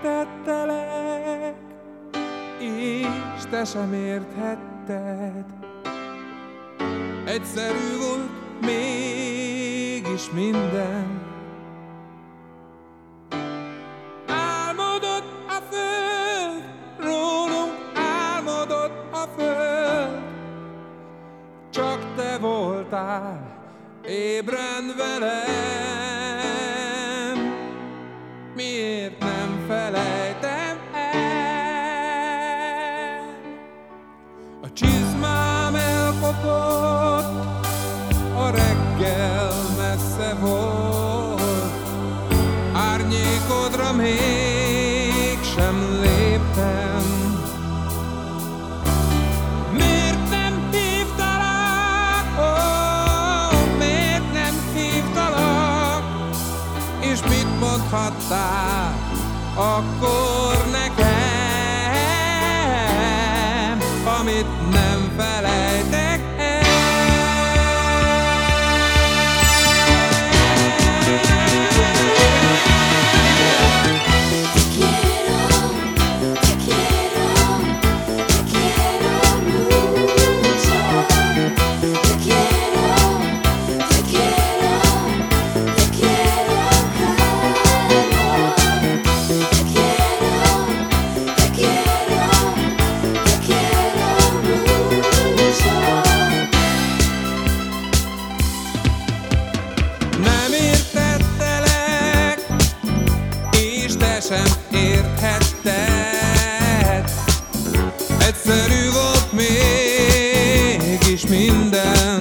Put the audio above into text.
értettelek, és te sem érthetted. Egyszerű volt mégis minden. Álmodott a föld, rólunk álmodott a föld. Csak te voltál ébren velem. Miért nem felejtem el? A csizmám elkopott, a reggel messze volt, árnyékodra mégsem léptem. Miért nem hívtalak? Ó, miért nem hívtalak? És mit mondhattál akkor nekem, amit nem felejtek el? Nem értettelek, és te sem érthetted. Egyszerű volt mégis minden.